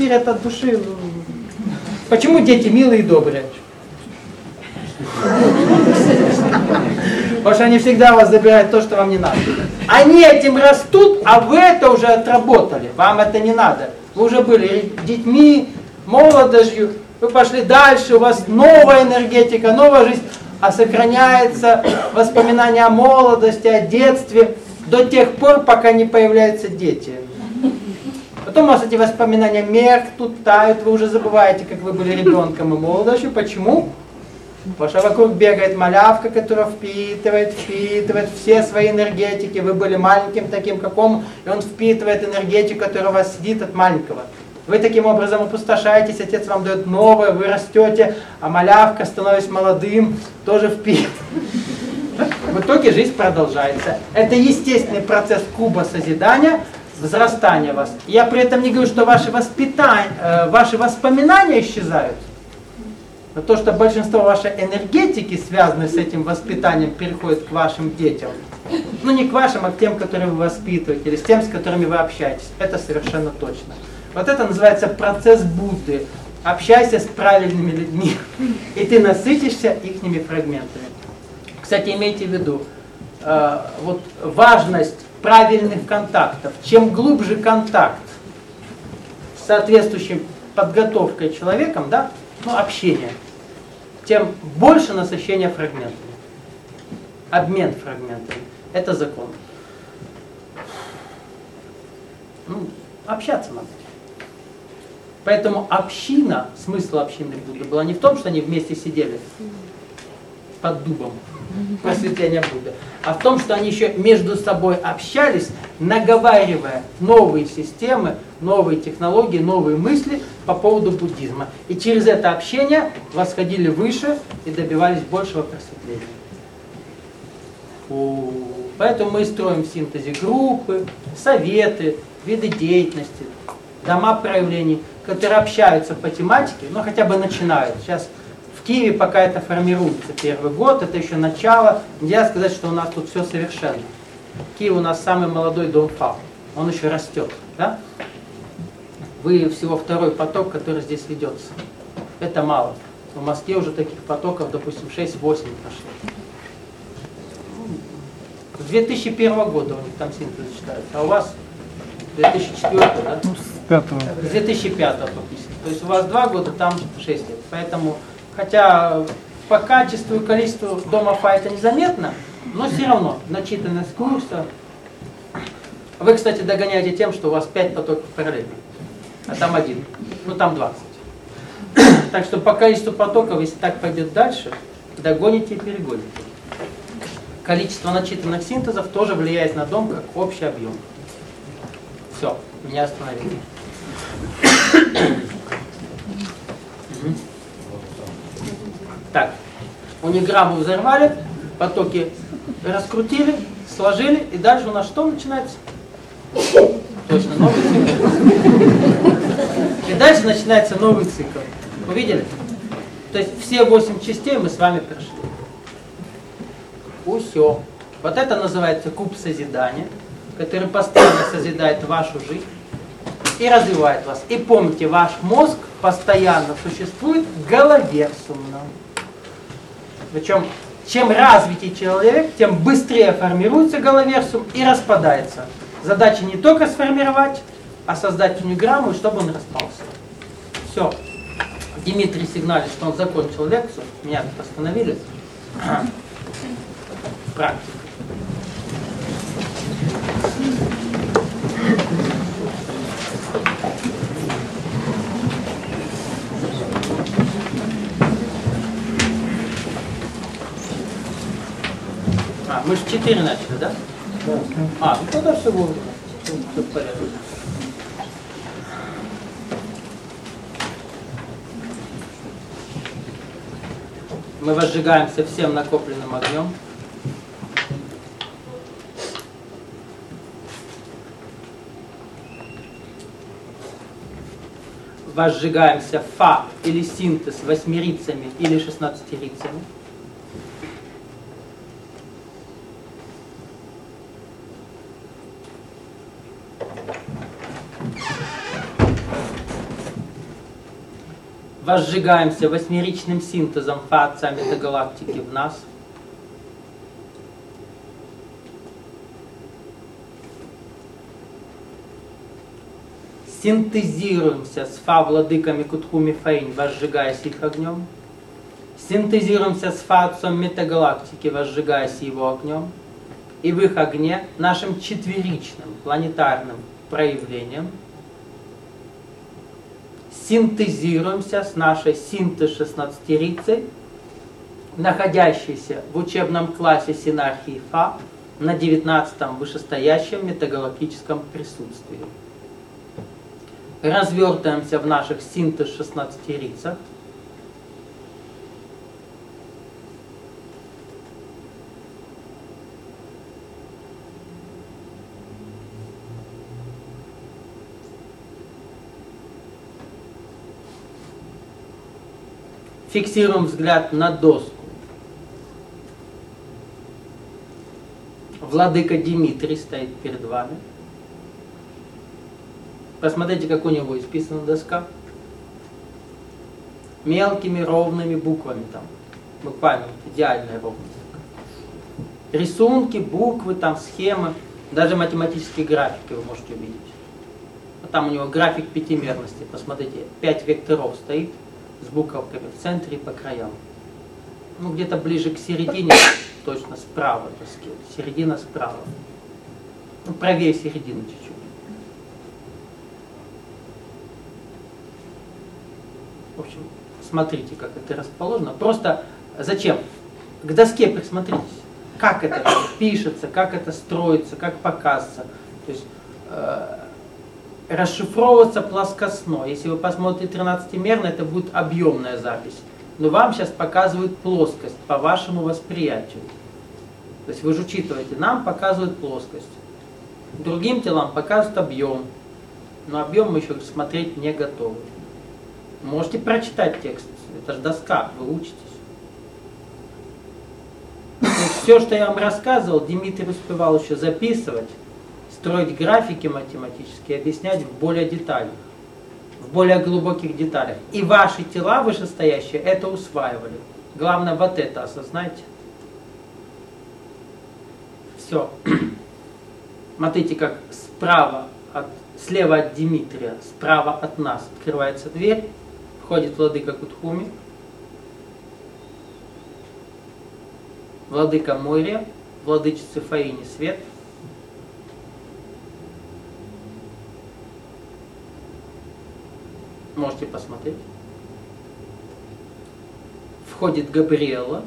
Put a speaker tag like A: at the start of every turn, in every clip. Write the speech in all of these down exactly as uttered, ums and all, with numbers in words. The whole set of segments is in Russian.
A: эфире это от души. Почему дети милые и добрые? Потому что они всегда у вас забирают то, что вам не надо. Они этим растут, а вы это уже отработали. Вам это не надо. Вы уже были детьми, молодежью, вы пошли дальше, у вас новая энергетика, новая жизнь, а сохраняется воспоминания о молодости, о детстве до тех пор, пока не появляются дети. Потом у вас эти воспоминания меркнут, тают, вы уже забываете, как вы были ребенком и молодостью. Почему? Потому что вокруг бегает малявка, которая впитывает, впитывает все свои энергетики. Вы были маленьким таким, каком, и он впитывает энергетику, которая у вас сидит от маленького. Вы таким образом опустошаетесь, отец вам дает новое, вы растете, а малявка, становясь молодым, тоже впитывает. В итоге жизнь продолжается. Это естественный процесс куба созидания, взрастания вас. Я при этом не говорю, что ваши, воспитания, э, ваши воспоминания исчезают. Но то, что большинство вашей энергетики, связанной с этим воспитанием, переходит к вашим детям. Ну не к вашим, а к тем, которые вы воспитываете, или с тем, с которыми вы общаетесь. Это совершенно точно. Вот это называется процесс Будды. Общайся с правильными людьми, и ты насытишься ихними фрагментами. Кстати, имейте в виду, э, вот важность правильных контактов. Чем глубже контакт с соответствующей подготовкой человеком, да, ну, общение, тем больше насыщения фрагментами. Обмен фрагментами. Это закон. Ну, общаться надо. Поэтому община, смысл общины Будды была не в том, что они вместе сидели под дубом просветления Будды, а в том, что они еще между собой общались, наговаривая новые системы, новые технологии, новые мысли по поводу буддизма. И через это общение восходили выше и добивались большего просветления. Поэтому мы строим в синтезе группы, советы, виды деятельности, дома проявлений, которые общаются по тематике, но хотя бы начинают. Сейчас в Киеве пока это формируется первый год, это еще начало. Нельзя сказать, что у нас тут все совершенно. Киев у нас самый молодой дом ФАО, он еще растет. Да? Вы всего второй поток, который здесь ведется. Это мало. В Москве уже таких потоков, допустим, шесть-восемь прошло. С две тысячи первого года у них там синтез читают, а у вас две тысячи четвёртый, да? С две тысячи пятого подписано. То есть у вас два года, там шесть лет. Поэтому, хотя по качеству и количеству дома ФА это незаметно, но все равно начитанность курса. Вы, кстати, догоняете тем, что у вас пять потоков параллельно, а там один. Ну там двадцать. Так что по количеству потоков, если так пойдет дальше, догоните и перегоните. Количество начитанных синтезов тоже влияет на дом как общий объем. Все, меня остановили. Так, униграмму взорвали, потоки раскрутили, сложили, и дальше у нас что начинается? Точно, новый цикл. И дальше начинается новый цикл. Вы видели? То есть все восемь частей мы с вами прошли. Усё. Вот это называется куб созидания, который постоянно созидает вашу жизнь и развивает вас. И помните, ваш мозг постоянно существует головерсумно. Причем, чем развитый человек, тем быстрее формируется головерсум и распадается. Задача не только сформировать, а создать униграмму, чтобы он распался. Все. Дмитрий сигналит, что он закончил лекцию. Меня тут остановили. Практика. А, мы же четыре начали, да? Да. А, ну тогда все будет. Все, все в порядке. Мы возжигаемся всем накопленным огнем. Возжигаемся фа или синтез восьмерицами или шестнадцатерицами. возжигаемся восьмеричным синтезом фа отца метагалактики в нас. Синтезируемся с фа владыками Кутхуми Фаинь, возжигаясь их огнем. Синтезируемся с фа отцом метагалактики, возжигаясь его огнем. И в их огне, нашим четверичным планетарным проявлением, синтезируемся с нашей синтез-шестнадцатерицей, находящейся в учебном классе синархии Фа на девятнадцатом вышестоящем метагалактическом присутствии. Развертываемся в наших синтез-шестнадцатерицах. Фиксируем взгляд на доску. Владыка Димитрий стоит перед вами. Посмотрите, как у него исписана доска. Мелкими ровными буквами там. Буквально идеальная ровность. Рисунки, буквы, там схемы, даже математические графики вы можете увидеть. Вот там у него график пятимерности. Посмотрите, пять векторов стоит с буковками в центре и по краям. Ну, где-то ближе к середине, точно справа доски. Середина справа. Ну, правее середины чуть-чуть. В общем, смотрите, как это расположено. Просто зачем? К доске присмотритесь. Как это пишется, как это строится, как показывается. То есть э, расшифровываться плоскостно. Если вы посмотрите тринадцатимерно, это будет объемная запись. Но вам сейчас показывают плоскость по вашему восприятию. То есть вы же учитываете, нам показывают плоскость. Другим телам показывают объем. Но объем мы еще смотреть не готовы. Можете прочитать текст. Это же доска, вы учитесь. То есть все, что я вам рассказывал, Дмитрий успевал еще записывать, строить графики математические, объяснять в более деталях, в более глубоких деталях. И ваши тела вышестоящие это усваивали. Главное вот это осознайте. Все. Смотрите, как справа, от, слева от Дмитрия, справа от нас открывается дверь, входит владыка Кутхуми, владыка Мойрия, владычица Фаини Свет, можете посмотреть. Входит Габриэла.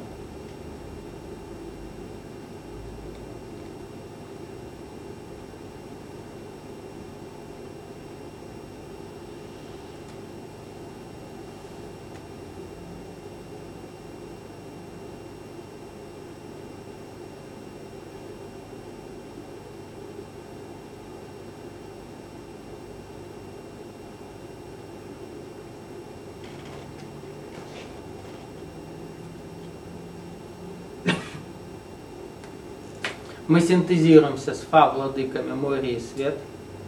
A: Мы синтезируемся с Фа владыками Мойри и Свет.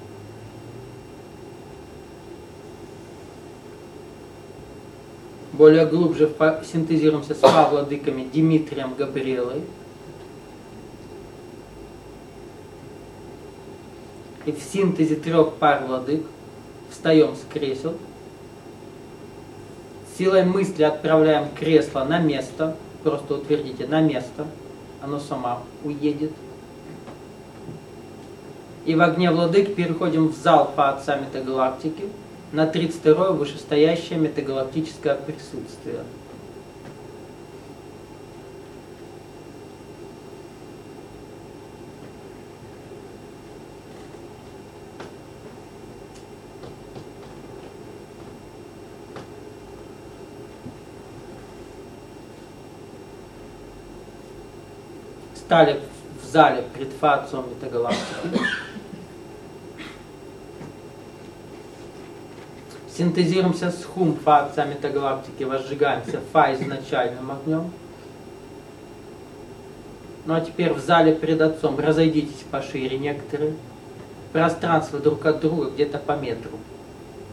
A: Более глубже синтезируемся с Фа владыками Димитрием, Габриэлой. И в синтезе трех пар владык встаем с кресел. Силой мысли отправляем кресло на место. Просто утвердите на место. Оно само уедет. И в огне владык переходим в зал Фа Отца Метагалактики на тридцать второе вышестоящее метагалактическое присутствие. Стали в зале пред Фа Отцом Метагалактики. Синтезируемся с Хум Фа Отца Метагалактики, возжигаемся Фа изначальным огнем. Ну а теперь в зале пред Отцом разойдитесь пошире некоторые. Пространство друг от друга где-то по метру.